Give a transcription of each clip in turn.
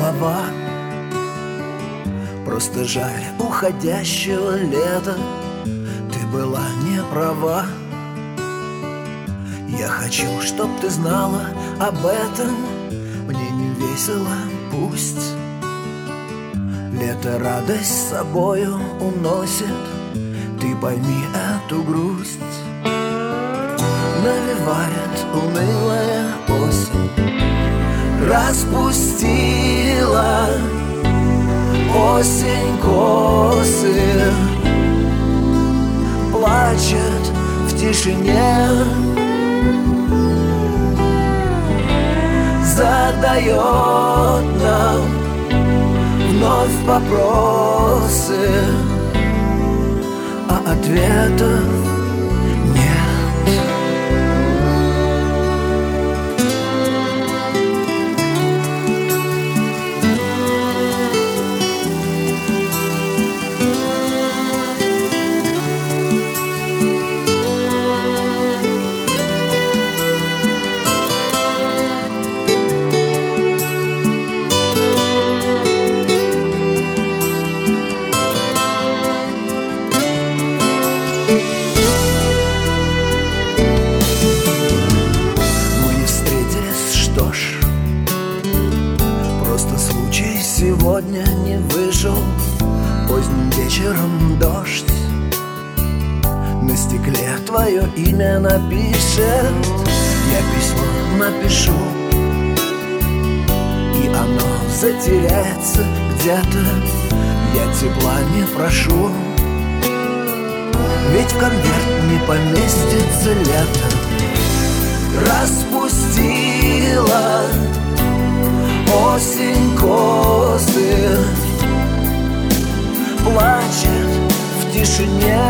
слова. Просто жаль уходящего лета, ты была не права. Я хочу, чтоб ты знала об этом, мне не весело, пусть лето радость с собою уносит. Ты пойми эту грусть, навевает унылая осень. Распустила осень косы, плачет в тишине, задает нам вновь вопросы, а ответов нет. Сегодня не вышел, поздним вечером дождь на стекле твое имя напишет. Я письмо напишу, и оно затеряется где-то. Я тепла не прошу, ведь в конверт не поместится лето. Распустила осень косы, плачет в тишине,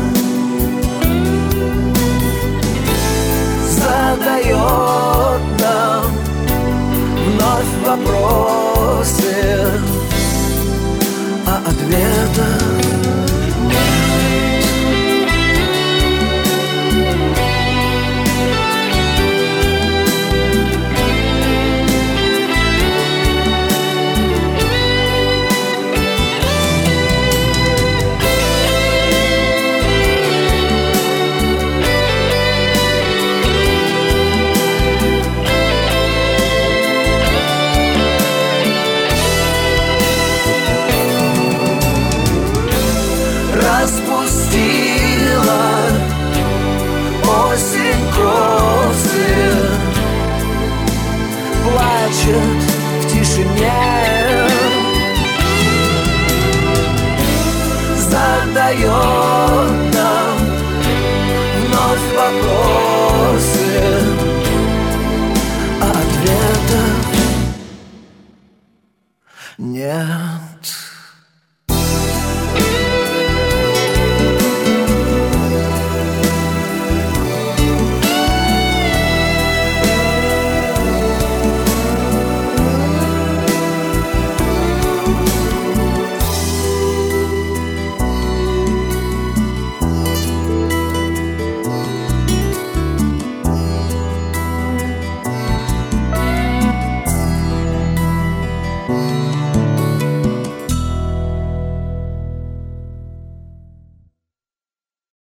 задает нам вновь вопросы, а ответа нет. Распустила осень косы, плачет в тишине, задает нам вновь вопросы, а ответов нет.